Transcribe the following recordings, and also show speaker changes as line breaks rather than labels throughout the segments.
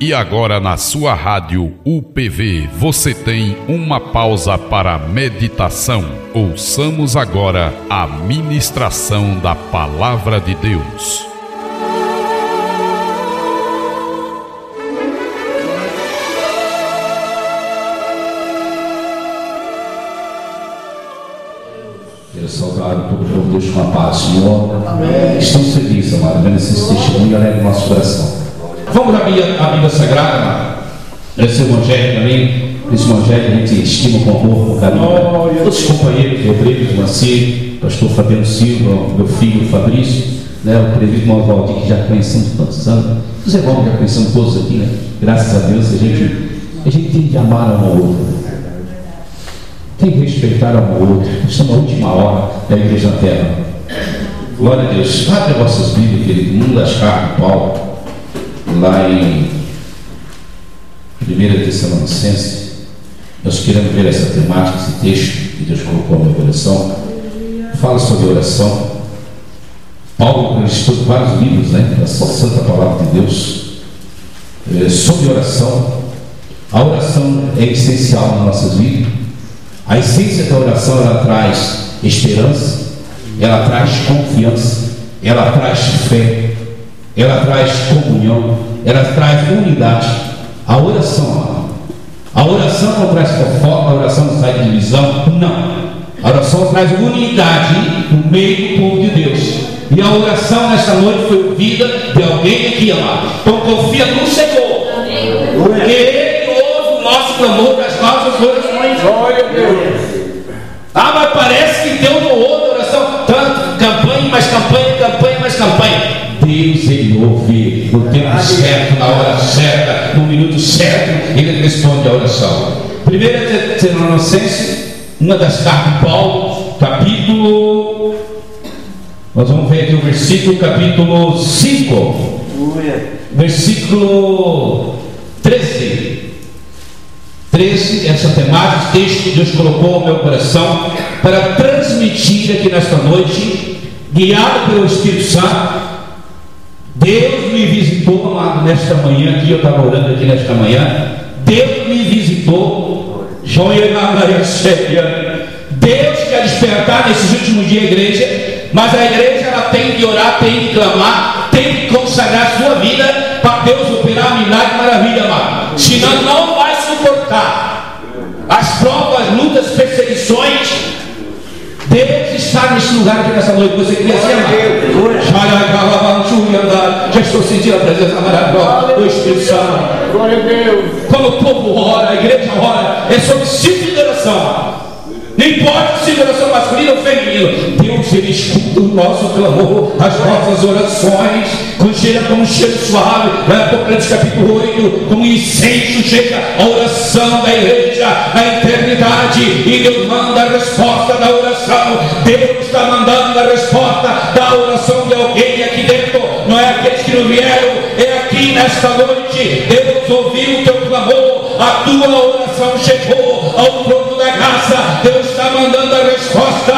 E agora na sua rádio UPV você tem uma pausa para meditação. Ouçamos agora a ministração da Palavra de Deus.
Quero saudar todo o povo de Deus com a paz do Senhor. Amém. Estamos felizes, amado, vendo esse testemunho, alegra o nosso coração. Vamos abrir a Bíblia Sagrada, amado. Esse evangelho também, esse evangelho a gente estima com amor, com carinho. Todos os companheiros, Rodrigo, Macedo, pastor Fabiano Silva, meu filho Fabrício, o presbítero Oswaldo, que já conhecemos tantos anos. Os irmãos já conhecemos todos aqui, né? Graças a Deus, a gente tem que amar um ao outro. Tem que respeitar um ao outro. Estamos na última hora da Igreja na Terra. Glória a Deus. Abre as vossas Bíblias, querido. Uma das cartas de Paulo, lá em 1 Tessalonicenses. Nós queremos ver essa temática, esse texto que Deus colocou no meu coração. Fala sobre oração. Paulo escreveu vários livros, da Santa Palavra de Deus, sobre oração. A oração é essencial nas nossas vidas. A essência da oração, ela traz esperança, ela traz confiança, ela traz fé, ela traz comunhão, ela traz unidade. A oração não traz fofoca, a oração não traz divisão, não. A oração traz unidade no meio do povo de Deus. E a oração nesta noite foi ouvida de alguém aqui, amado. Então confia no Senhor, porque Ele ouve o nosso clamor das nossas orações. Glória a Deus. Mas parece que Deus não ouve a oração. Tanto campanha, mais campanha, campanha, mais campanha. Deus, Ele ouve no tempo certo, na hora certa, no minuto certo, Ele responde a oração. 1 Tessalonicenses, uma das cartas de Paulo, capítulo, nós vamos ver aqui o versículo, capítulo 5, versículo 13, essa temática, texto que Deus colocou ao meu coração para transmitir aqui nesta noite, guiado pelo Espírito Santo. Deus me visitou, amado, nesta manhã aqui, eu estava orando aqui nesta manhã. Deus me visitou. Deus quer despertar nesses últimos dias a igreja, mas a igreja ela tem que orar, tem que clamar, tem que consagrar a sua vida para Deus operar milagre e maravilha, amado. Senão não vai suportar as provas, lutas, perseguições. Deus está nesse lugar aqui nessa noite. Você queria ser amado? Já estou sentindo a presença maravilhosa do Espírito Santo. Glória a Deus. Quando o povo ora, a igreja ora, é sobre ciclo de oração. Não importa se oração masculina ou feminina, Deus, Ele escuta o nosso clamor, as nossas orações, como um cheiro suave, Apocalipse capítulo 8, como incêndio chega a oração da igreja na eternidade, e Deus manda a resposta da oração. Deus está mandando a resposta da oração de alguém aqui dentro, não é aqueles que não vieram, é aqui nesta noite. Deus ouviu o teu clamor, a tua oração chegou ao trono da graça. Deus está mandando a resposta.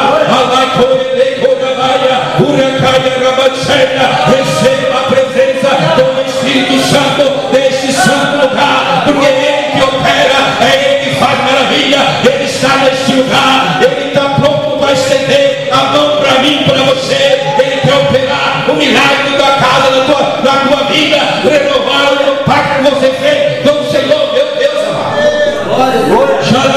Receba a presença do Espírito Santo neste santo lugar, porque é Ele que opera, é Ele que faz maravilha. Ele está neste lugar, Ele está pronto para estender a mão para mim, para você. Ele quer operar o milagre da casa, da tua vida, renovar o pacto que você fez com o Senhor, meu Deus amado.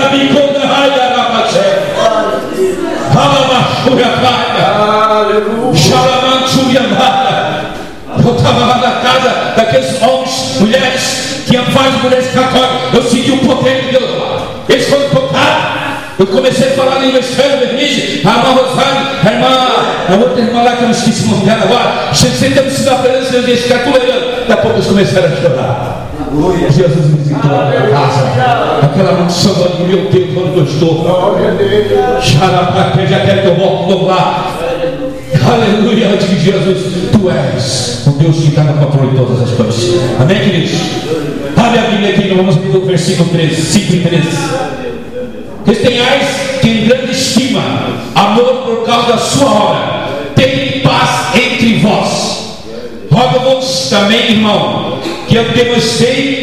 Eu estava lá na casa daqueles homens, mulheres que fazem mulheres católicas. Eu senti o poder de Deus lá. Eles foram tocados. Eu comecei a falar na Esfera Vernice, a irmã Rosário, a outra irmã lá que eu não esqueci o nome dela agora. Você tem precisado da presença de Deus, ficar tolerando. Daqui a pouco eles começaram a chorar. Jesus me visitou na minha casa. Aquela unção de meu Deus, onde eu estou. Já quero que eu volte de novo lá. Aleluia, antes de Jesus, tu és o Deus que está no controle de todas as coisas. Amém, queridos? Abre a Bíblia aqui, nós vamos ver o versículo 13, 5 e 13. Tenhais que em grande estima amor por causa da sua obra, tem paz entre vós. Rogo-vos também, irmão, que eu demonstrei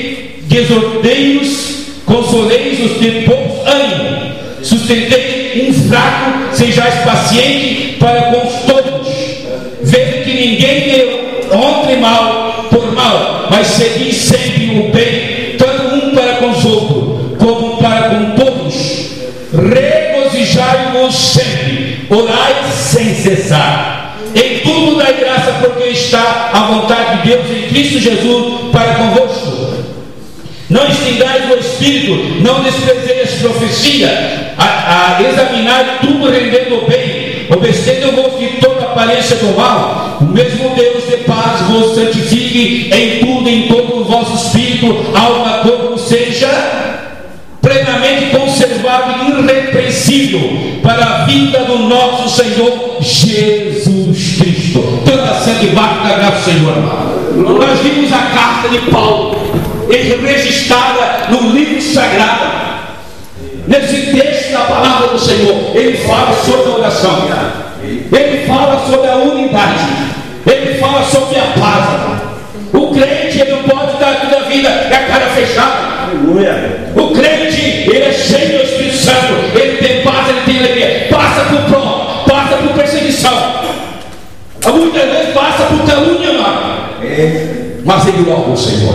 que exortei-os, consolei-os de pouco ânimo, sustentei um fraco, sejais paciente para com todos, vendo que ninguém me honre mal por mal, mas segui sempre o bem, tanto um para com os outros, como para com todos. Regozijai-vos sempre, orai sem cessar. Em tudo dai graça, porque está a vontade de Deus em Cristo Jesus para convosco. Não extingais o Espírito, não desprezeis profecia, examinai tudo rendendo o bem, obedecendo-vos de toda aparência do mal. O mesmo Deus de paz vos santifique em tudo, em todo o vosso espírito, alma, corpo, seja plenamente conservado e irrepreensível para a vida do nosso Senhor Jesus Cristo. Tanta santa e bate da graça do Senhor. Nós vimos a carta de Paulo registrada no livro sagrado. Nesse texto da palavra do Senhor, ele fala sobre a oração, ele fala sobre a unidade, ele fala sobre a paz. O crente, ele não pode dar toda a vida com a cara fechada. O crente, ele é cheio do Espírito Santo, ele tem paz, ele tem alegria, passa por prova, passa por perseguição, muitas vezes passa por calúnia, mas ele louva o Senhor,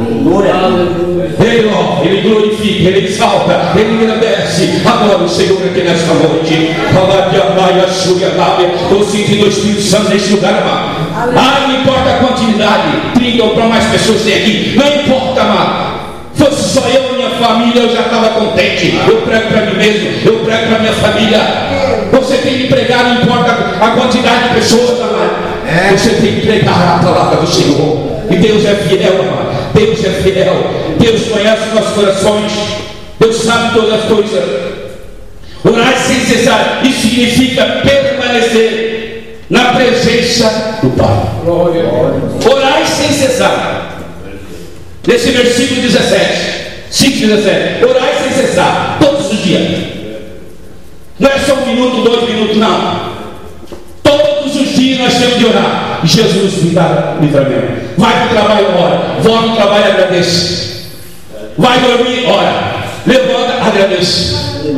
ele louva, ele glorifica, ele exalta, ele agradece. Agora o Senhor aqui nesta noite, eu sinto o Espírito Santo neste lugar, amado. Não importa a quantidade, 30 ou para mais pessoas tem aqui, não importa, amado. Fosse só eu e minha família, eu já estava contente. Eu prego para mim mesmo, eu prego para minha família. Você tem que pregar, não importa a quantidade de pessoas, amado. Você tem que pregar a palavra do Senhor. E Deus é fiel, amado. Deus é fiel. Deus conhece nossos corações. Deus sabe todas as coisas. Orar sem cessar, isso significa permanecer na presença do Pai. Orar sem cessar. Nesse versículo 5:17, orai sem cessar, todos os dias. Não é só 1 minuto, 2 minutos, não. Todos os dias nós temos de orar. E Jesus me dá livramento. Vai para o trabalho, ora. Volta ao trabalho, agradeça. Vai dormir, ora. Levanta, agradeça.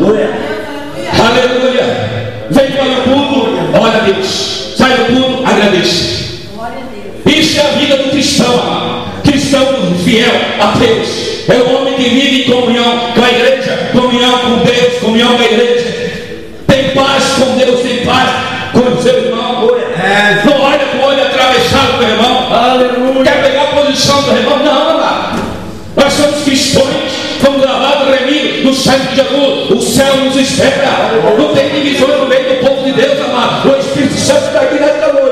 Aleluia. Vem para o culto, ora a Deus. Sai do culto, agradeça. Isso é a vida do cristão, amado. Cristão fiel a Deus é o homem que vive em comunhão com a igreja, comunhão com Deus, comunhão com a igreja. Tem paz com Deus, tem paz com o seu irmão. Não olha com o olho atravessado do irmão. Aleluia. Quer pegar a posição do irmão? Não, amado. Nós somos cristãos, fomos lavados, remidos no sangue de Jesus. O céu nos espera. Não tem divisão no meio do povo de Deus, amado. O Espírito Santo está aqui nesta noite.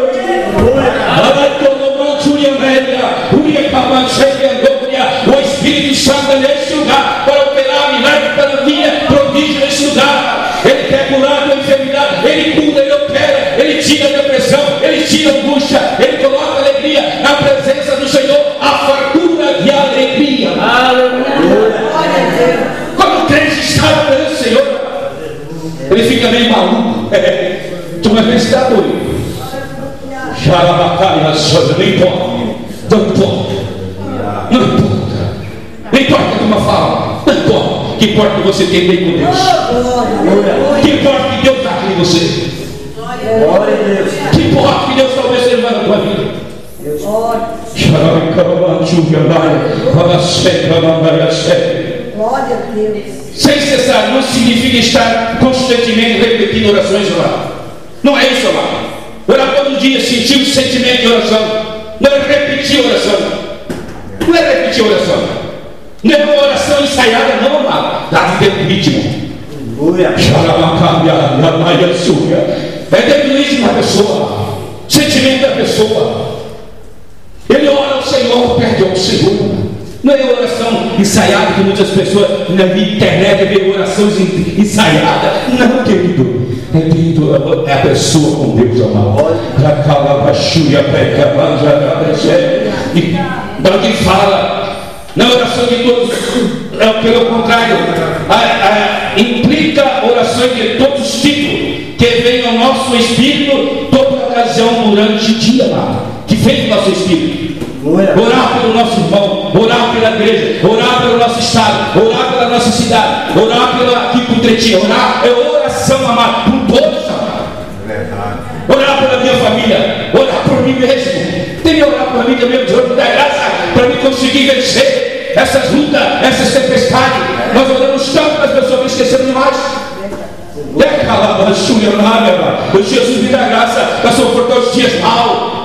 O Espírito Santo é neste lugar para operar milagre, maravilha, prodígio neste lugar. Ele quer curar a tua enfermidade, ele cura, ele opera, ele tira a depressão, ele tira a angústia, ele coloca alegria na presença do Senhor, a fartura de alegria. Aleluia. Quando o crente está na presença do Senhor, ele fica meio maluco. Tu uma vez está doido. Xarabacaia, não importa. Não importa. Não importa. Não importa que uma fala. Não importa. O que importa é que você tem bem com Deus. O que importa é que Deus está aqui em você. O que importa é que Deus talvez seja na tua vida. Sem cessar não significa estar constantemente repetindo orações lá. Não é isso lá. Orar todo dia, sentir o sentimento de oração. Não é repetir oração. Não é repetir oração. Não é uma oração ensaiada, não, amado. Dá de ter ritmo. É dentro do ritmo da pessoa. Sentimento da pessoa. Ele ora ao Senhor, pede ao Senhor. Não é oração ensaiada que muitas pessoas na internet vê orações ensaiadas. Não, querido. É a pessoa com Deus, amado. Então quem fala na oração de todos, pelo contrário, implica orações de todos os tipos, que vem ao nosso espírito toda ocasião durante o dia, amado, que vem do nosso espírito. orar pelo nosso irmão, orar pela igreja, orar pelo nosso estado, orar pela nossa cidade, orar aqui por Tretinho, orar é oração, amado, por todos, amado. Orar pela minha família, orar por mim mesmo. Tem que orar por mim também, Deus me dá graça para me conseguir vencer essas lutas, essas tempestades. Nós oramos tanto que as pessoas esqueceram demais. Jesus me dá graça para suportar os dias maus.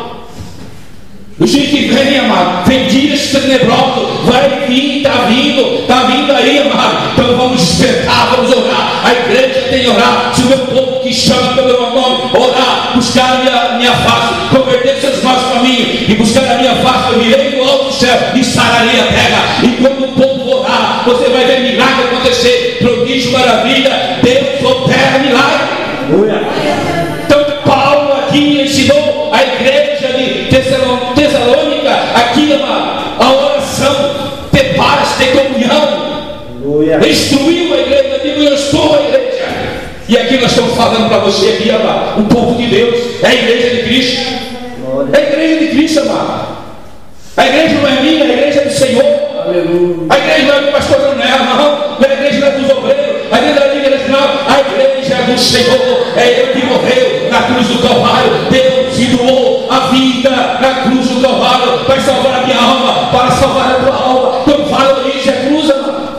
Os dias que vem, amado, vem dias tenebrosos, vai vir, está vindo aí, amado. Então vamos despertar, vamos orar. A igreja tem que orar. Se o meu povo que chama pelo meu nome, orar, buscar a minha face, converter seus maus caminhos e buscar a minha face, eu virei do alto do céu e sararei a terra. E quando o povo orar, você vai ver milagre acontecer, prodígio, maravilha. Deus opera milagre. Então Paulo aqui ensinou a igreja de Tessalônica aqui, a oração, ter paz, ter comunhão. Instruiu a igreja, digo, eu estou a igreja. E aqui nós estamos falando para você aqui, amado, o povo de Deus, é a igreja de Cristo. É a igreja de Cristo, amado. A igreja não é minha, a igreja é do Senhor. A igreja não é do pastor, não é a igreja não é dos obreiros, a igreja não é da igreja, não. A igreja é do Senhor, é Ele que morreu na cruz do Calvário. Deus se doou a vida na cruz do Calvário para salvar a minha alma, para salvar a tua alma. Então valorize a cruz, amado.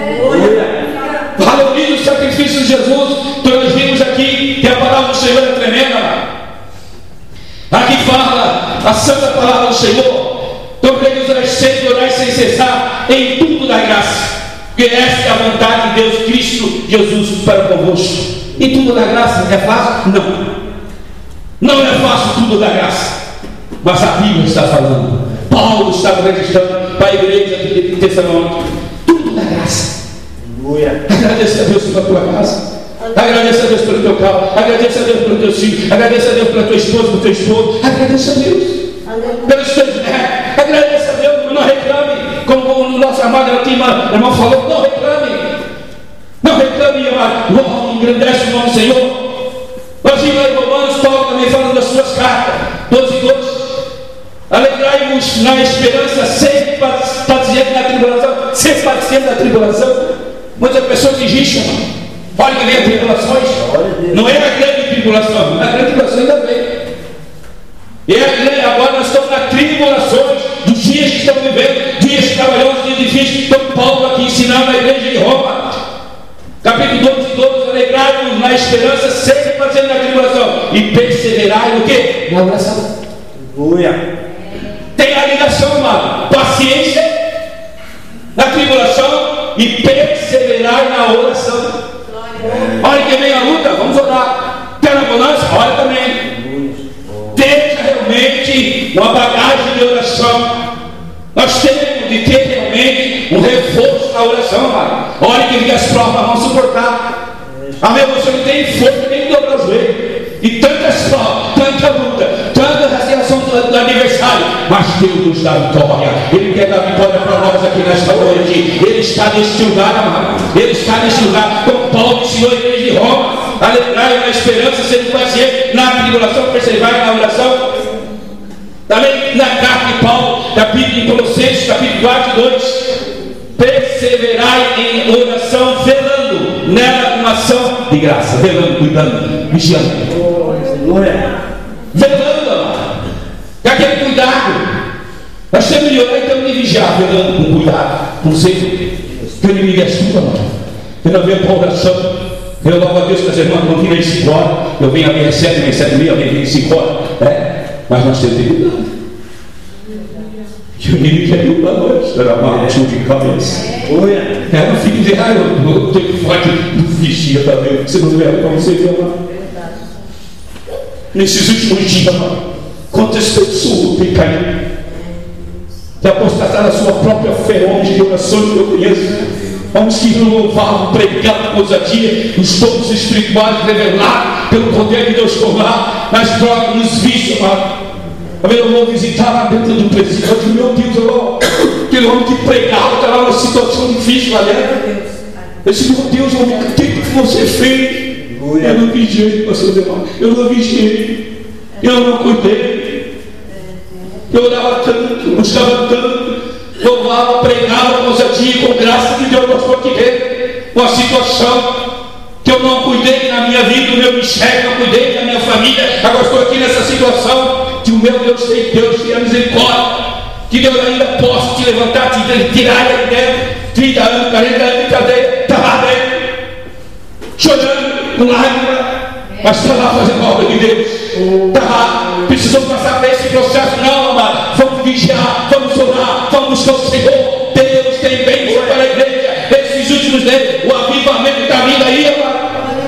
Valorize o sacrifício de Jesus. Então nós vimos aqui que a palavra do Senhor é tremenda, amado. Aqui fala a santa palavra do Senhor. Então queridos, orai sempre, orai sem cessar, em tudo da graça, porque esta é a vontade de Deus, Cristo Jesus, para convosco. E tudo da graça é fácil? Não é fácil tudo da graça, mas a Bíblia está falando, Paulo está registrando para a igreja de Tessalônica, tudo da graça. Agradeça a Deus pela tua casa, agradeça a Deus pelo teu carro, agradeça a Deus pelos teus filhos, agradeça a Deus pela tua esposa, pelo teu esposo, agradeça a Deus pelos teus netos. Agradeça a Deus, não reclame, como o nosso amado irmão falou, não reclame, amado, logo engrandece o nome do Senhor. Nós vimos lá em Romanos, Paulo também falando das suas cartas, 12:2. Alegrai-vos na esperança, sempre paciente na tribulação, sempre paciente na tribulação. Muitas pessoas desistem, amado. Olha que vem as tribulações, não é a grande tribulação, a grande tribulação ainda vem. E agora nós estamos nas tribulações dos dias que estamos vivendo, dias trabalhosos, dias difíceis. Então Paulo aqui ensinando a igreja de Roma, capítulo 12:12, alegrai-vos na esperança, sempre fazendo na tribulação, e perseverai no quê? Na oração. Tem a ligação, amado, paciência na tribulação e perseverai na oração. Olha que vem a luta, vamos orar. Tem ambulância? Olha também. Tenha realmente uma bagagem de oração. Nós temos de ter realmente um reforço na oração, amado. Olha que as provas vão suportar. Amém? Você não tem força nem de dobrar o joelho. E tantas provas, tanta luta, tanta reação do aniversário. Mas Deus nos dá vitória. Ele quer dar vitória para nós aqui nesta noite. Ele está neste lugar, amado. Ele está neste lugar. Como Paulo ensinou a igreja de Roma. Alegrai na esperança, sendo paciente na tribulação, perseverai na oração. Também na carta de Paulo, capítulo em Colossenses, capítulo 4:2, perseverai em oração, velando nela uma ação de graça, velando, cuidando, vigiando. Velando, amado. É aquele cuidado. Nós temos de orar e temos de vigiar, velando com cuidado, com sede, que o inimigo é astuto, amado. Eu não vejo a oração. Eu louvo a Deus que as irmãs não virem 5 horas. Eu venho a minha 7, minha 7 e meia, alguém vem 5 horas. Mas nós temos que ter cuidado. Que o inimigo quer ir para nós. Era uma chuva de cabeça. Não fique de raiva. Eu tenho que falar do vigia também. Você não vê para você ver, amado. Nesses últimos dias, amado, quantas pessoas têm caído, que apostataram a sua própria fé, homens de orações que eu conheço. Homens que louvavam, pregavam com ousadia, os dons espirituais revelados pelo poder de Deus por lá, nas drogas, nos vícios, amado. Eu vou visitar lá dentro do presídio. Eu digo, meu Deus, aquele homem que pregava, está lá numa situação difícil lá dentro. Eu disse, meu Deus, o que você fez? Eu não vigiei, pastor Demar. Eu não vigiei. Eu não cuidei. Eu orava tanto, buscava tanto, louvava, pregava com ousadia, com graça de Deus. Eu estou aqui vendo uma situação que eu não cuidei na minha vida, o meu ministério, não cuidei da minha família. Agora estou aqui nessa situação que o meu Deus tem a misericórdia, que Deus ainda possa te levantar, te tirar de dentro. 30 anos, 40 anos de cadeia, está lá dentro, chorando, com lágrimas, mas está lá fazendo a obra de Deus. Está lá, precisou passar por esse processo. Não, amado, vamos vigiar, vamos orar, vamos buscar o Senhor. Deus tem bênção para a igreja esses últimos dias. O avivamento está vindo aí, amado.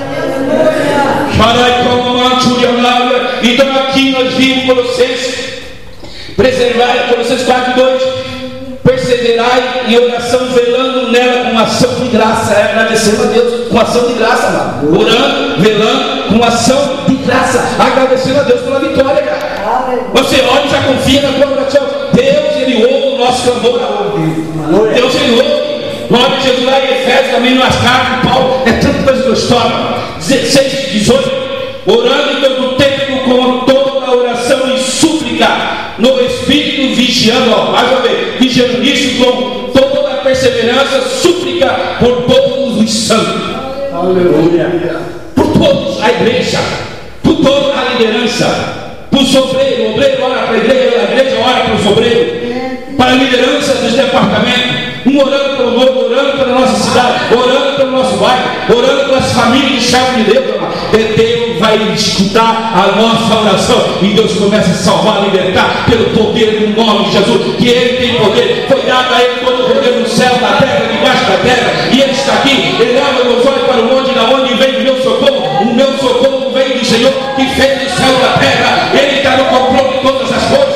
Então aqui nós vimos Colossenses, preservar, Colossenses 4:2, perseverai em oração, velando nela com ação de graça, agradecendo a Deus com ação de graça, amado. Orando, velando com ação de graça, agradecendo a Deus pela vitória, cara. Você olha e já confia na tua oração. Deus, Ele ouve o nosso clamor. Deus, Ele ouve. Glória a Jesus. Lá em Efésios, também nas cartas, Paulo, é tanta coisa gostosa. 16, 18, orando em todo tempo com toda oração e súplica no Espírito, vigiando, mais uma vez, vigiando nisso com toda a perseverança, súplica por todos os santos. Aleluia. Por todos, a igreja, por toda a liderança, por obreiro, o obreiro ora para a igreja ora para os obreiros, para a liderança dos departamentos, orando pelo mundo, orando pela nossa cidade, orando pelo nosso bairro, orando pelas famílias de servo de Deus. Deus vai escutar a nossa oração e Deus começa a salvar, libertar pelo poder do nome de Jesus, que Ele tem poder. Foi dado a Ele todo o poder no céu, na terra, debaixo da terra, e Ele está aqui. Ele abre meus olhos para o monte, da onde vem o meu socorro. O meu socorro vem do Senhor que fez o céu e a terra. Ele está no controle de todas as coisas.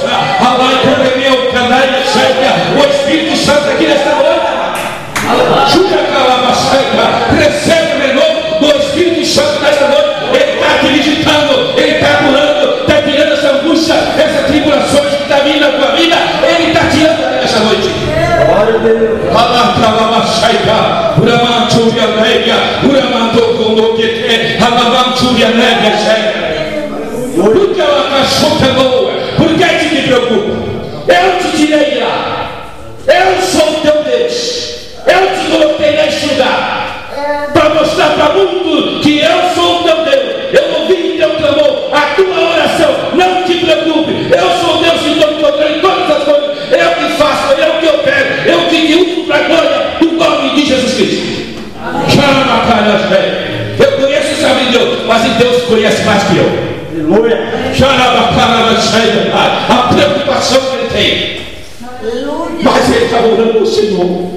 O Espírito Santo aqui nesta noite, recebe o renovo do Espírito Santo nesta noite. Ele está te visitando, Ele está curando, está tirando essa angústia, essas tribulações que está vindo na tua vida. Ele está tirando nesta noite. Glória a Deus. Por que te preocupa? Eu te tirei de lá. Eu sou o teu Deus. Eu te coloquei neste lugar para mostrar para o mundo que eu sou o teu Deus. Eu ouvi o teu clamor, a tua oração. Não te preocupe. Eu sou o Deus que estou te tocando em todas as coisas. Eu que faço, eu que opero, eu que te uso para a glória do nome de Jesus Cristo. Eu conheço o Senhor de Deus, mas Deus conhece mais que eu. A preocupação que Ele tem, mas Ele está orando ao Senhor.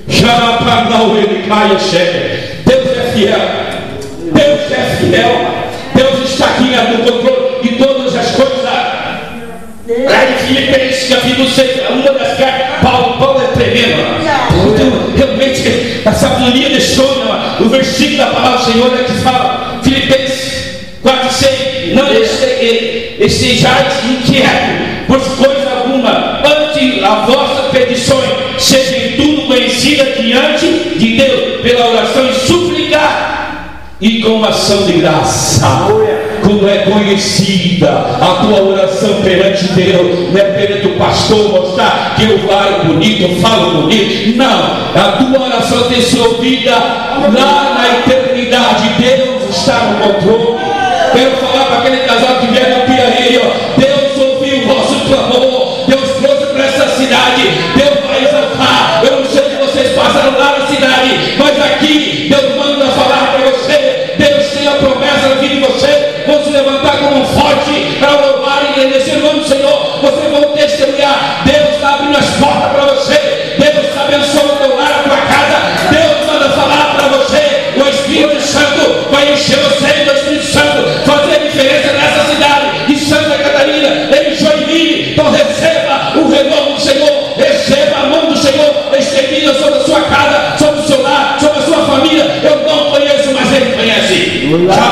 Deus é fiel. Deus é fiel. Deus está aqui no controle de todas as coisas. Lá em Filipenses capítulo 6, uma das cartas, Paulo é tremendo. Então, realmente, a sabedoria deixou o versículo da palavra do Senhor que fala, Filipenses 4:6, não estejais inquietos por coisa alguma, ante a vossa petições seja em tudo conhecida diante de Deus pela oração e súplica e com ação de graça. Como é conhecida a tua oração perante Deus, não é perante o pastor mostrar que eu falo bonito, eu falo bonito. Não, a tua oração tem sido ouvida lá na eternidade. Deus está no controle. Quero falar para aquele casal que vier do Piauí, Deus ouviu o vosso clamor, Deus trouxe para essa cidade, Deus vai exaltar. Eu não sei se vocês passaram lá na cidade, mas aqui Deus manda falar para você. Deus tem a promessa na vida de você. Vão se levantar como um forte para louvar e agradecer o nome do Senhor. Vocês vão testemunhar. Deus está abrindo as portas para você. Deus está abençoando o teu lar, a tua casa. Deus manda falar para você. O Espírito Santo vai encher você do Espírito Santo, fazer a diferença nessa cidade de Santa Catarina, em Joinville. Então receba o renovo do Senhor, receba a mão do Senhor estendida sobre a sua casa, sobre o seu lar, sobre a sua família. Eu não conheço, mas Ele conhece.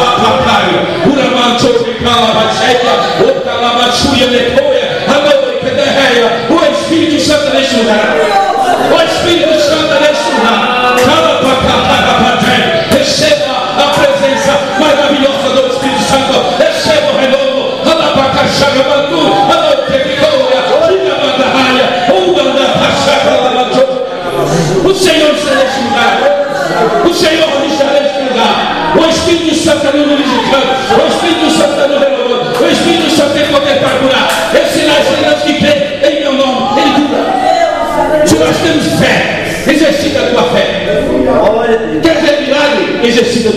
O Espírito Santo neste lugar. O Espírito Santo neste lugar. Receba a presença maravilhosa do Espírito Santo. Receba o renovo.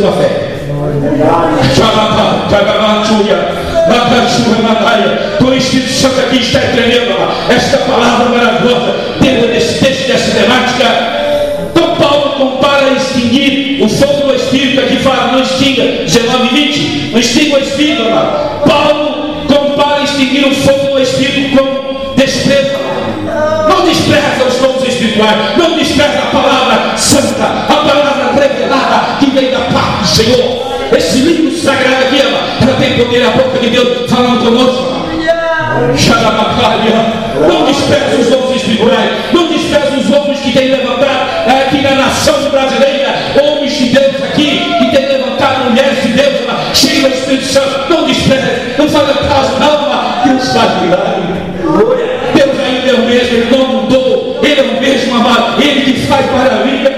tua fé. O Espírito Santo aqui está entendendo esta palavra maravilhosa dentro desse texto, dessa temática. Então Paulo compara extinguir o fogo do Espírito. Aqui fala, não extinga, 19:20, não extinga o Espírito, amado. Paulo compara extinguir o fogo do Espírito com desprezo. Não despreza os dons espirituais, não despreza a palavra santa, a palavra revelada que vem da parte do Senhor. Esse livro sagrado aqui, ela tem poder na boca de Deus falando conosco. Não despreza os dons espirituais, não despreza os homens que tem levantado aqui na nação brasileira, homens de Deus aqui que tem levantado mulheres de Deus cheias do Espírito Santo. Não despreza, não faz caso, não. Deus faz milagre. Deus ainda é o mesmo, Ele não mudou, Ele é o mesmo, amado, Ele que faz maravilha.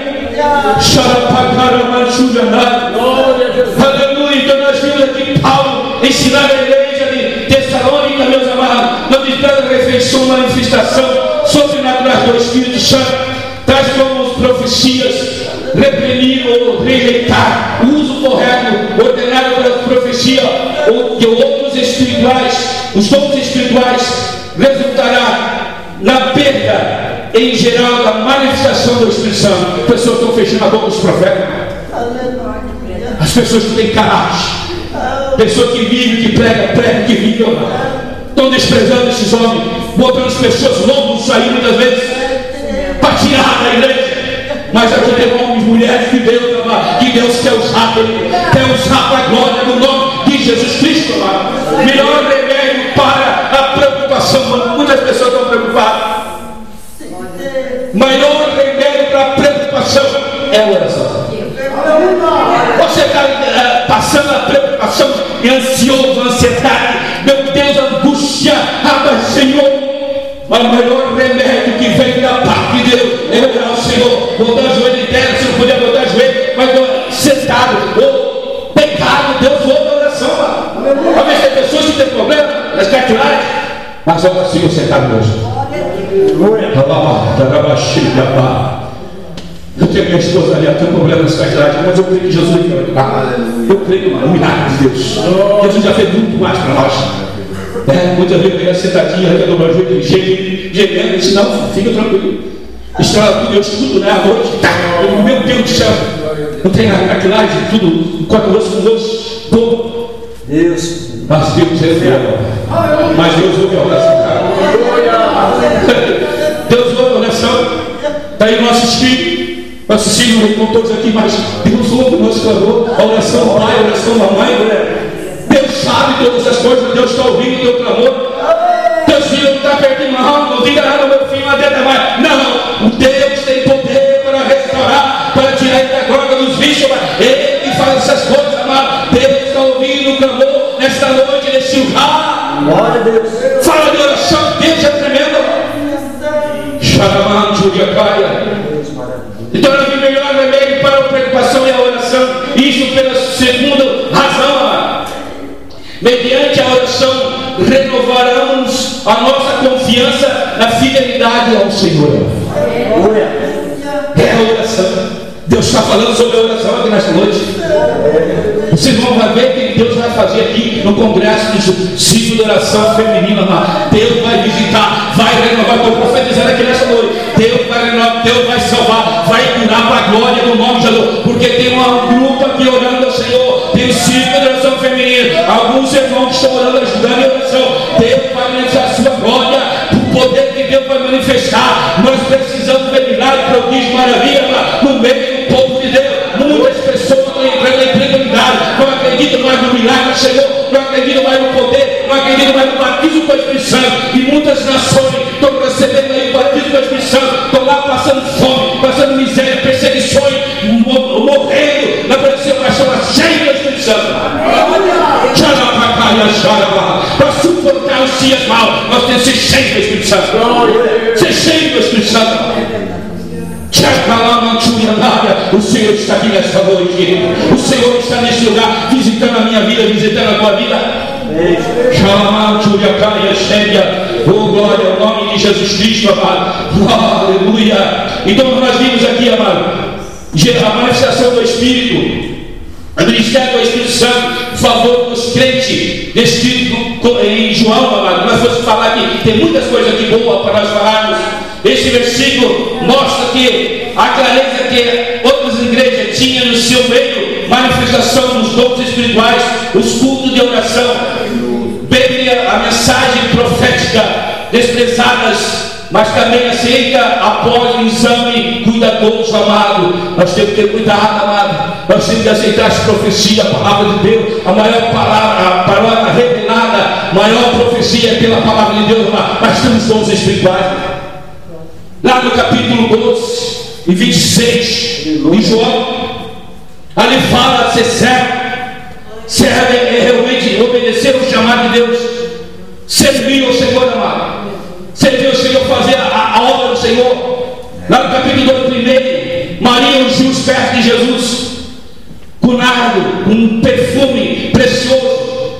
Aleluia. Então nós vimos aqui Paulo ensinar a igreja de Tessalônica, meus amados, não despreza a refeição, manifestação sobrenatural do Espírito Santo, traz como profecias, reprimir ou rejeitar o uso correto, ordenado pela profecia, ou de outros espirituais. Os dons espirituais resultará na perda em geral da manifestação do Espírito Santo. As pessoas estão fechando a boca dos profetas, as pessoas que têm caráter, pessoas que vivem, que pregam, que vivem, estão desprezando esses homens, botando as pessoas lobos aí muitas vezes para tirar da igreja. Mas aqui tem homens, mulheres de Deus, que Deus quer usar para a glória do nome de Jesus Cristo. Melhor remédio para a preocupação. Muitas pessoas estão preocupadas. Maior remédio para a preocupação é a oração. Você está passando a preocupação e ansioso, ansiedade, meu Deus, angústia, mas Senhor, mas o maior remédio que vem da parte de Deus é orar ao Senhor, botar o joelho em terra, se não puder botar o joelho, mas sentado, ou pecado, Deus ouve a oração. Talvez tem pessoas que têm problema nas cartilhagens, mas ora assim, eu sentado hoje. Eu tenho minha esposa ali, eu tenho problema nessa cartilhagem, mas eu creio que Jesus vai ajudar. Eu creio no milagre de Deus. Jesus já fez muito mais para nós. Muitas vezes eu ia sentadinha, eu dobro o joelho, gemendo, e disse, não, fica tranquilo. Estava tudo, eu escuto, né, à noite, meu Deus do céu, não tem a cartilagem, tudo, quatro osso com osso, bom. Deus. Mas Deus é fiel. Mas Deus ouve a oração, cara. Deus ouve a oração. Está aí nossos filhos. Nossos filhos não estão todos aqui, mas Deus ouve o nosso clamor. A oração do pai, a oração da mãe. Deus sabe todas as coisas. Deus está ouvindo o teu clamor. Teus filhos não estão perdendo, não diga nada, meu filho, mas Deus vai. Não, Deus tem poder para restaurar, para tirar ele da droga dos vícios. Ele que faz essas coisas, amado. Deus está ouvindo o clamor nesta noite, nesse lugar. Glória a Deus. Fala de oração, Deus é tremendo. Então, o melhor remédio para a preocupação é a oração. Isso pela segunda razão, amado. Mediante a oração, renovaremos a nossa confiança na fidelidade ao Senhor. É a oração. Deus está falando sobre a oração aqui nesta noite. Vocês vão ver que Deus vai fazer aqui no congresso do ciclo de oração feminina. Deus vai visitar, vai renovar. Estou profetizando aqui nesta noite. Deus vai renovar, Deus vai salvar, vai curar para a glória do nome de Jesus. Porque tem um grupo aqui orando ao Senhor. Tem o ciclo de oração feminina. Alguns irmãos estão orando, ajudando a oração. Deus vai manifestar a sua glória. O poder que Deus vai manifestar. Nós precisamos ver milagre, prodígio, maravilha no meio do povo de Deus. Muitas pessoas estão entrando em incredulidade, não acreditam mais no milagre do Senhor, não acreditam mais no poder, não acreditam mais no batismo com o Espírito Santo. E muitas nações estão recebendo aí o batismo com o Espírito Santo, estão lá passando fome, passando miséria, perseguições, morrendo na presença do Senhor, cheio do Espírito Santo. Para suportar os dias maus, nós temos que ser cheios do Espírito Santo. Ser cheio do Espírito Santo. O Senhor está aqui nesta noite. O Senhor está neste lugar, visitando a minha vida, visitando a tua vida. Oh, glória ao nome de Jesus Cristo, amado. Aleluia. Então nós vimos aqui, amado, a manifestação do Espírito. O ministério do Espírito Santo, por favor, dos crentes, descrito em João, amado. Nós vamos falar aqui, tem muitas coisas aqui boas para nós falarmos. Este versículo mostra que a clareza que outras igrejas tinham no seu meio, manifestação dos dons espirituais, os cultos de oração, Bíblia, a mensagem profética, desprezadas, mas também aceita após o exame cuidadoso, amado. Nós temos que ter cuidado, amado. Nós temos que aceitar as profecias, a palavra de Deus, a maior palavra, a palavra revelada, a maior profecia é pela palavra de Deus, amado. Mas temos dons espirituais. Lá no capítulo 12 e 26 de João, ali fala de ser servo. Servo é realmente obedecer o chamado de Deus, servir ao Senhor, amado. Servir ao Senhor, fazer a obra do Senhor. Lá no capítulo 2, primeiro, Maria ungiu os pés de Jesus com nardo, com um perfume precioso,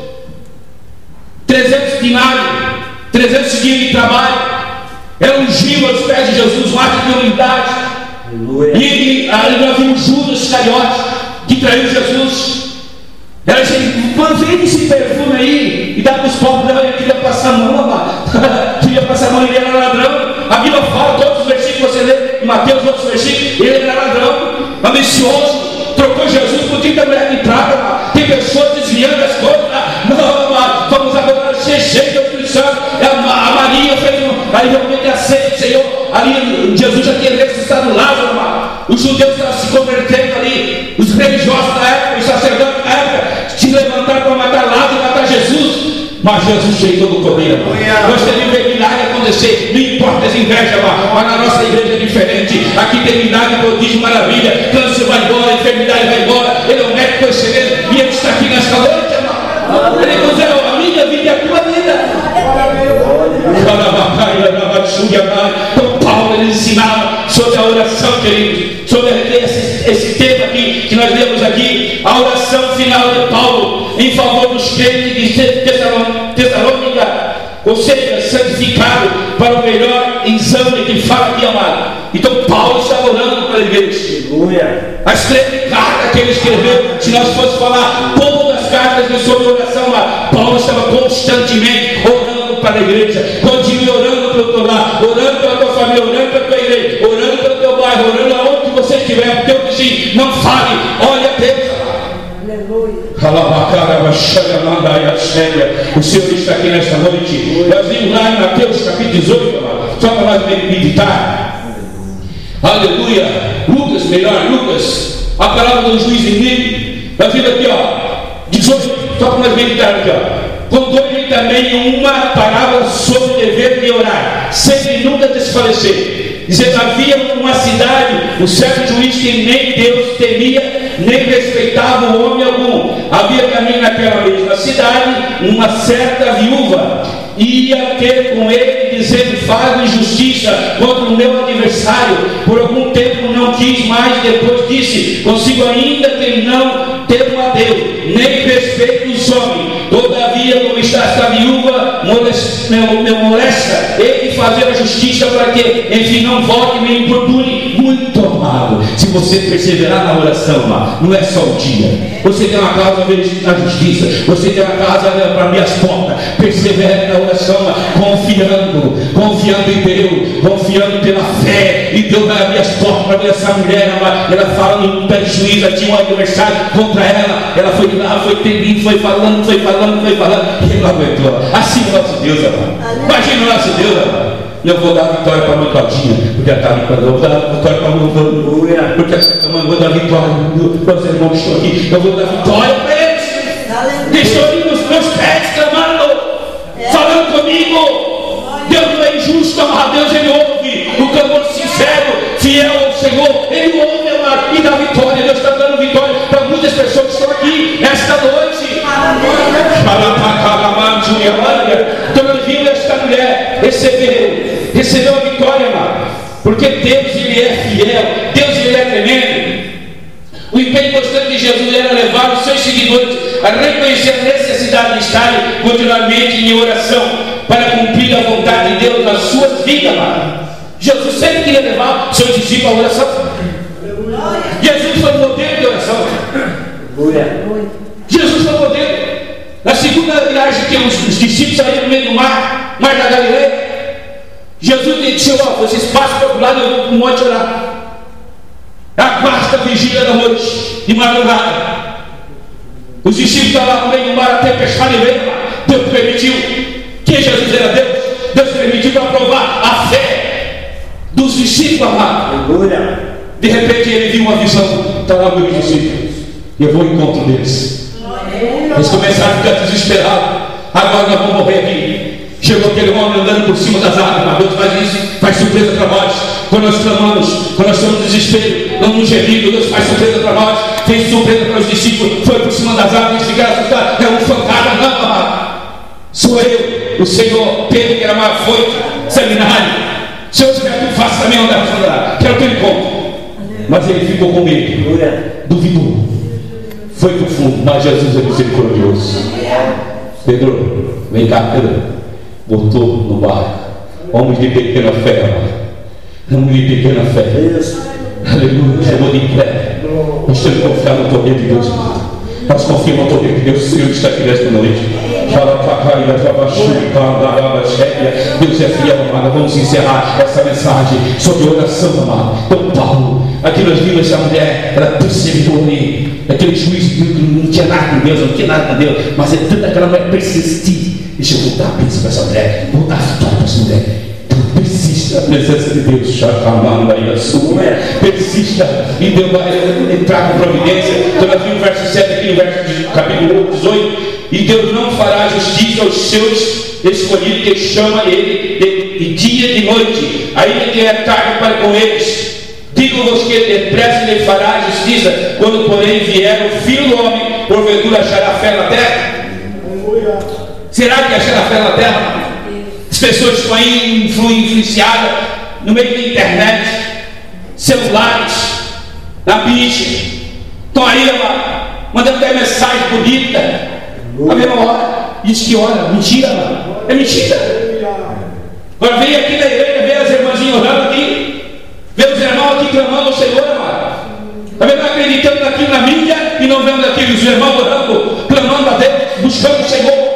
300 dinários, 300 dias de trabalho. Ela ungiu os pés de Jesus, um ato de humildade. E ali nós vimos Judas Iscariote, que traiu Jesus. Ela disse: quando vem esse perfume aí e dá para os pobres, eu queria passar a mão, amado. Queria passar a mão, ele era ladrão. A Bíblia fala, todos os versículos você lê, em Mateus, outros versículos, ele era ladrão, ambicioso, trocou Jesus por 30 mulheres de prata. Tem pessoas desviando as coisas. Não, amado, vamos agora ser cheios do Espírito Santo. A Maria fez aí realmente aceita o Senhor. Ali Jesus já tinha ressuscitado Lázaro, amado. Os judeus estavam se convertendo ali, os religiosos da época, os sacerdotes da época, se levantaram para matar Lázaro e matar Jesus. Mas Jesus chegou no poder. Nós temos ver milagre acontecer, não importa as invejas, mas na nossa igreja é diferente. Aqui tem milagre, prodígio, maravilha. Câncer vai embora, enfermidade vai embora. Ele é um médico excelente e ele está aqui nesta noite, amado. Ele nos deu a minha vida e a tua vida. Então Paulo ele ensinava sobre a oração, queridos, sobre esse tema aqui que nós lemos aqui, a oração final de Paulo em favor dos crentes de Tessalônica, ou seja, santificado para o melhor exame que fala aqui, amado. Então Paulo estava orando para a igreja. As 13 cartas que ele escreveu, se nós fossemos falar todas as cartas sobre oração, Paulo estava constantemente orando para a igreja. Continue orando pelo teu lar, orando pela tua família, orando pela tua igreja, orando pelo teu bairro, orando aonde você estiver, o teu vizinho. Não fale, olha a Deus. O Senhor está aqui nesta noite. Nós vimos lá em Mateus capítulo 18, só para nós meditar. Aleluia. Lucas, a palavra do juiz inimigo. Nós vimos aqui, 18, só para nós meditar aqui, Contou-lhe também uma parábola sobre o dever de orar, sem nunca desfalecer, dizendo: havia uma cidade, um certo juiz que nem Deus temia, nem respeitava o homem algum. Havia também naquela mesma cidade uma certa viúva, ia ter com ele, dizendo: faz justiça contra o meu adversário. Por algum tempo não quis mais, depois disse consigo ainda que não temo a Deus, nem respeito os homens. Todavia, como está esta viúva, me molesta ele fazer a justiça, para que, enfim, não volte e me importune. Muito amado, se você perseverar na oração, não é só o dia. Você tem uma causa na justiça, você tem uma casa para abrir as portas. Persevere na oração, confiando em Deus, confiando pela fé, e Deus vai abrir as portas para ver essa mulher. Ela fala no pé de juiz, tinha um adversário contra ela foi lá, foi falando, e ele não aguentou. Assim é o nosso Deus, amado. Imagina o nosso Deus, amado. Eu vou dar vitória para a minha Claudinha, porque ela está me falando. Eu vou dar vitória para a minha, porque ela está falando. Eu vou dar vitória para os irmãos que estão aqui. Eu vou dar vitória para eles. Deixou ali nos meus pés clamando, falando comigo. Deus não é injusto, amado. Deus, ele ouve o clamor sincero, fiel ao Senhor. Ele ouve, amado, e dá vitória. Deus está dando vitória para muitas pessoas que estão aqui esta noite. Então nós vimos esta mulher recebeu a vitória, amado, porque Deus ele é fiel, Deus ele é tremendo. O empenho constante de Jesus era levar os seus seguidores a reconhecer a necessidade de estarem continuamente em oração para cumprir a vontade de Deus nas suas vidas, amado. Jesus sempre queria levar seus discípulos à oração. Jesus foi o modelo de oração. Jesus falou dele. Na segunda viagem que os discípulos saíram no meio do mar da Galileia, Jesus disse: ó, vocês passam para o lado, eu vou para o monte orar. A quarta vigília da noite, de madrugada. Os discípulos estavam lá no meio do mar, a tempestade veio. Deus permitiu. Que Jesus era Deus? Deus permitiu para provar a fé dos discípulos amados. De repente ele viu uma visão. Está lá meus discípulos. E eu vou ao encontro deles. Eles começaram a ficar desesperados. Agora nós vamos morrer aqui. Chegou aquele homem andando por cima das águas. Mas Deus faz isso, faz surpresa para nós. Quando nós clamamos, quando nós estamos no desespero, não nos gemindo, Deus faz surpresa para nós. Fez surpresa para os discípulos. Foi por cima das águas, eles ficaram assustados. É um fantasma, não, amado. Sou eu, o Senhor. Pedro, que era mais foito, seminário. Se eu tiver tudo, faço também onde andar. Quero que ele conte. Mas ele ficou com medo. Duvidou. Foi para o fundo, mas Jesus é misericordioso. Pedro, vem cá, Pedro. Botou no barco. Homens de pequena fé, amado. Homens de pequena fé. Aleluia. Chamou de fé. Nós temos que confiar no poder de Deus. Nós confiamos no poder de Deus. O Senhor está aqui nesta noite. Deus é fiel, amado. Vamos encerrar essa mensagem sobre oração, amado. Então, Paulo, aqui nós vimos essa mulher, ela perseverou ali. Aquele juiz não tinha nada com Deus, não tinha nada com Deus, mas é tanto aquela mulher persistir. Deixa eu voltar a bênção para essa mulher, vou dar a vitória para essa mulher. Então persista na presença de Deus, persista e Deus vai entrar com providência. Então nós vimos o verso 7 aqui no verso de capítulo 18: e Deus não fará justiça aos seus escolhidos, que chama ele de dia e de noite, ainda que é tarde para com eles. Digo-vos que depressa lhe fará justiça, quando porém vier o Filho do Homem, porventura achará fé na terra? Será que achará fé na terra? As pessoas estão aí influenciadas no meio da internet, celulares, na mídia, estão aí mandando até mensagem bonita, a mesma hora, diz que ora, mentira, mano. É mentira. Agora vem aqui na igreja, vê as irmãzinhas orando aqui, vê os irmãos aqui clamando ao Senhor, mano. Está vendo, acreditando aqui na mídia e não vendo aqui os irmãos orando, clamando a Deus, buscando o Senhor.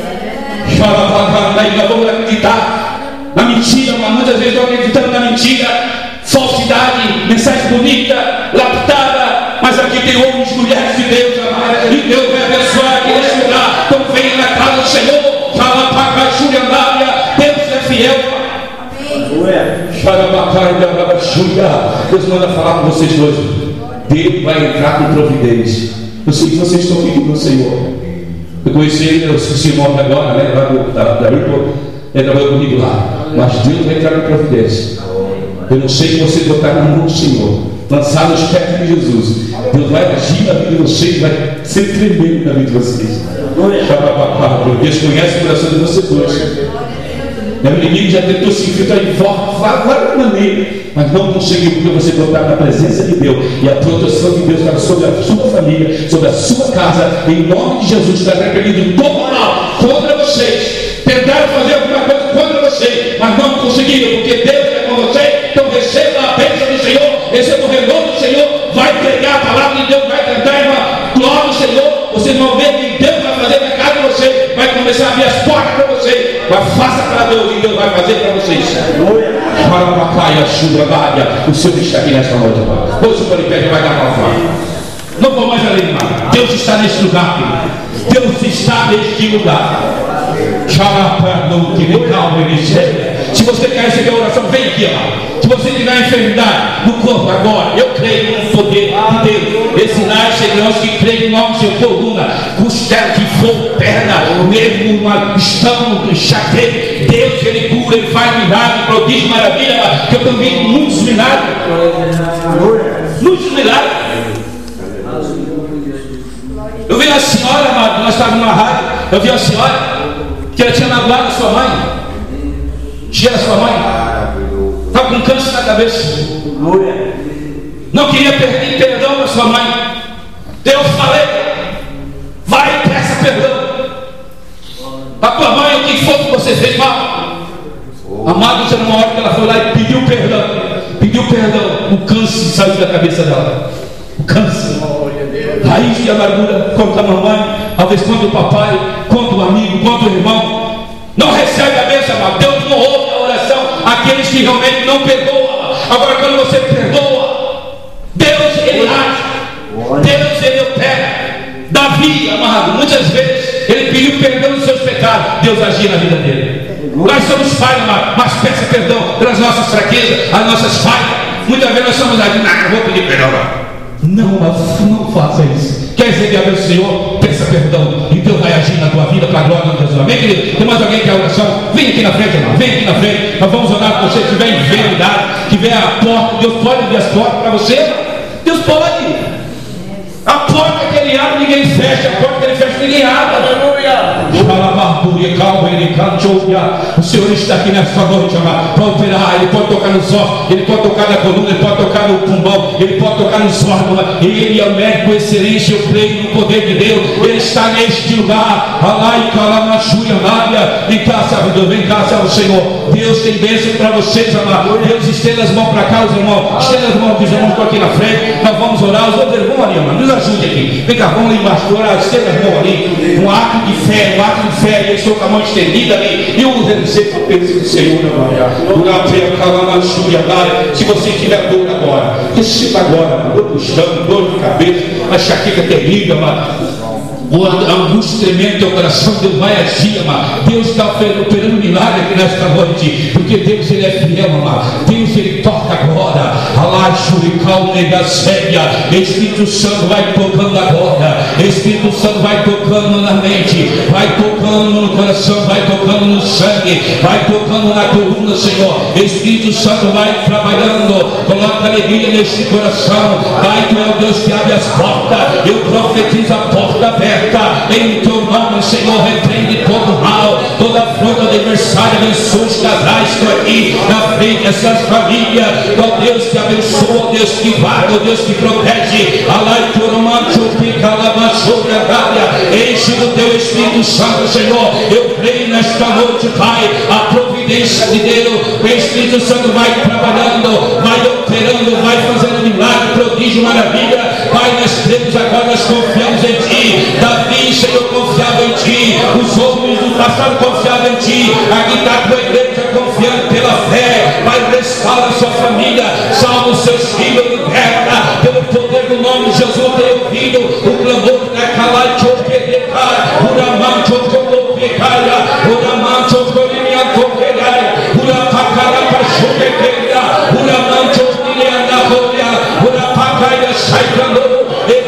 Nós vamos acreditar na mentira, mas muitas vezes estão acreditando na mentira, falsidade, mensagem bonita, lapidada, mas aqui tem homens e mulheres de Deus, e Deus vai abençoar aqui nesse lugar. Então venha na casa do Senhor, Deus é fiel. Deus manda falar com vocês hoje. Deus vai entrar com providência. Eu sei que vocês estão pedindo ao Senhor. Eu conheci ele, eu esqueci o nome agora, né? Da Virtual, ele trabalhou comigo lá. Mas Deus vai entrar com providência. Eu não sei que vocês botaram na mão do Senhor, lançar nos pés de Jesus. Deus vai agir na vida de vocês, vai ser tremendo na vida de vocês. Deus conhece o coração de vocês hoje. O inimigo já tentou se infiltrar em várias maneiras, mas não conseguiu, porque você botar na presença de Deus e a proteção de Deus está sobre a sua família, sobre a sua casa. Em nome de Jesus, está repreendido todo mal contra vocês. Tentaram fazer alguma coisa contra vocês, mas não conseguiram, porque Deus é com vocês. Então receba a bênção do Senhor, receba o renovo do Senhor, vai pregar a palavra de Deus, vai cantar uma glória do Senhor. Vocês vão ver que Deus vai fazer na casa de vocês, vai começar a abrir as portas para vocês. Mas faça para Deus e Deus vai fazer para vocês. O Senhor está aqui nesta noite, Pai. Hoje o Polipé vai dar uma palavra. Não vou mais além, irmão. Deus está neste lugar, filho. Deus está neste lugar. Se você quer receber a oração, vem aqui, irmão. Se você tiver enfermidade no corpo agora, eu creio no poder de Deus. Esses sinais seguirão os que creem no nome do Senhor. Coluna, costela, que for, perna, mesmo uma estômago, chaqueiro. Deus, Ele cura, Ele faz milagre, prodígio, maravilha. Que eu também muitos milagres. Muitos milagres. Eu vi uma senhora, amado, nós estávamos numa rádio. Eu vi uma senhora que ela tinha magoado a sua mãe. Tinha a sua mãe. Estava com câncer na cabeça. Não queria pedir perdão para sua mãe. Deus falei, vai e peça perdão. A tua mãe, o que for que você fez mal. Amado, uma hora que ela foi lá e pediu perdão. Pediu perdão. O câncer saiu da cabeça dela. O câncer. raiz de amargura contra a mamãe, talvez contra o papai, contra o amigo, contra o irmão. Não recebe a bênção, amado. Deus não ouve a oração aqueles que realmente não perdoam. Agora, quando você perdoa, Deus, Ele age. Deus, Ele opera. Davi, amado, muitas vezes ele pediu perdão dos seus pecados. Deus agia na vida dele. Nós somos falhos, amado, mas peça perdão pelas nossas fraquezas, as nossas falhas. Muitas vezes nós somos aqui, não vou pedir perdão. Não faça isso. Quer receber a bênção do Senhor? Peça perdão e Deus vai agir na tua vida para a glória de Deus. Amém, querido? Tem mais alguém que quer oração? Vem aqui na frente, irmão. Vem aqui na frente. Nós vamos orar com você que tiver enfermidade, que tiver a porta. Deus pode abrir as portas para você? Deus pode. A porta que Ele abre, ninguém fecha. A porta que Ele fecha, ninguém abre. Aleluia. O Senhor está aqui nesta noite, amado, para operar. Ele pode tocar nos ossos, Ele pode tocar na coluna, Ele pode tocar no pulmão, Ele pode tocar nos órgãos. Ele é o médico excelente. Eu creio no poder de Deus. Ele está neste lugar. Vem cá, servo Deus, vem cá, servo Senhor. Deus tem bênção para vocês, amado. Deus estenda as mãos para cá, os irmãos. Estenda as mãos dos irmãos, estou aqui na frente. Nós vamos orar. Os outros irmãos ali, amado, nos ajude aqui. Vem cá, vamos ali embaixo, orar. Estenda as mãos ali. Um ato de fé, Eu estou com a mão estendida ali. E eu recebo a bênção do Senhor agora. Se você tiver dor agora, receba agora. Dor do estômago, dor de cabeça, uma enxaqueca terrível, amado. A angústia tremenda do teu coração, Deus vai agir, amado. Deus está operando milagre aqui nesta noite, porque Deus, Ele é fiel, amado. Deus, Ele toca agora. Espírito Santo vai tocando agora. Espírito Santo vai tocando na mente, vai tocando no coração, vai tocando no sangue, vai tocando na coluna, Senhor. Espírito Santo vai trabalhando. Coloca alegria neste coração. Pai, Tu é o Deus que abre as portas. Eu profetizo a porta aberta. Em Teu nome, Senhor, repreende todo mal, toda afronta do adversário. Abençoa os casais que estão aqui na frente dessas famílias. Ó Deus que abençoa, ó Deus que guarda, ó Deus que protege. Enche do Teu Espírito Santo, Senhor. Eu creio nesta noite, Pai, a providência de Deus. O Espírito Santo vai trabalhando, vai operando, vai fazendo milagre, prodígio, maravilha. Pai, nós cremos agora, nós confiamos em Ti. Davi, Senhor, confiava em Ti. Os homens do passado confiavam em Ti. Aqui está a tua igreja confiando pela fé. Pai, restaura a sua família, salva os seus filhos, liberta pelo poder do nome de Jesus. Tenho ouvido o clamor da Calai Chopedeca, Uraman Chocopecaia, Uraman Chocorimia Copecaia, Urapacara Pachopecaia, Uraman Chocorimia Copecaia, Urapacaia Saicando.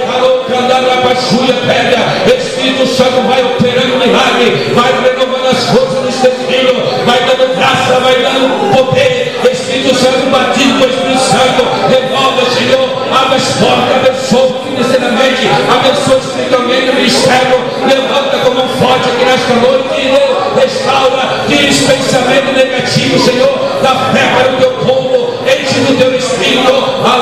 Espírito Santo vai operando milagre, vai renovando as forças dos teus filhos, vai dando graça, vai dando poder. Espírito Santo, batido com o Espírito Santo, renova, Senhor, abre as portas, abençoa financeiramente, abençoa espiritualmente o ministério. Levanta como um forte aqui nesta noite, restaura, tira esse pensamento negativo, Senhor, da fé para o teu povo. Enche do teu Espírito,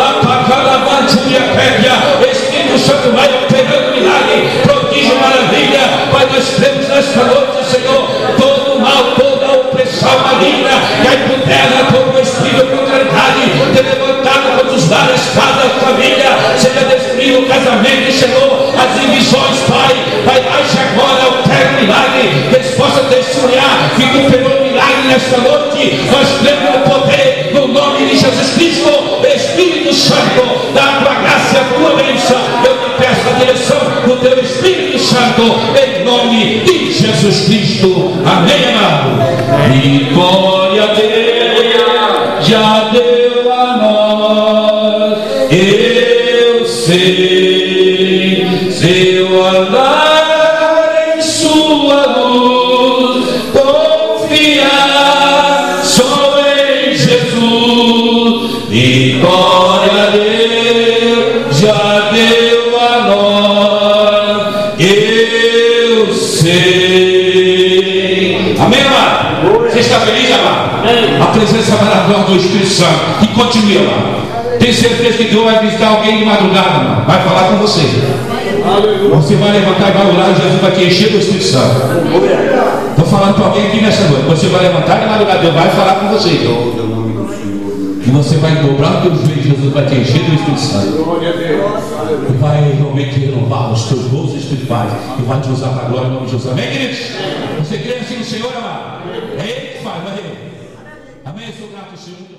Espírito Santo vai operando milagre, prodígio, maravilha. Pai, nós cremos nesta noite, Senhor, todo o mal, toda a opressão maligna, cai por terra, todo o espírito de contrariedade, ter levantado contra os lares, cada família, seja destruído o casamento, Senhor, as divisões, Pai, age agora, opera o milagre, que eles possam testemunhar que Tu operou milagre nesta noite. Nós cremos no poder, no nome de Jesus Cristo. Espírito Santo, dá a tua graça e a tua bênção. Eu te peço a direção do teu Espírito Santo, em nome de Jesus Cristo. Amém, amado? Vitória Deus já deu a nós. Eu sei, se eu andar em sua luz, confiar só em Jesus. Vitória a Deus já deu a nós. Eu sei. Amém, amado? Você está feliz, amado? A presença maravilhosa do Espírito Santo. E continue, amado. Tem certeza que Deus vai visitar alguém de madrugada, amado. Vai falar com você. Você vai levantar e vai orar, Jesus vai te encher do Espírito Santo. Estou falando para alguém aqui nessa noite. Você vai levantar de madrugada, Deus vai falar com você. E você vai dobrar os teus joelhos, Jesus vai te encher do Espírito Santo. E vai realmente renovar os teus gozos espirituais e vai te usar para a glória em nome de Jesus. Amém, queridos? Você crê assim no Senhor, amado? É Ele que faz, não é Ele. Amém? Eu sou grato ao Senhor.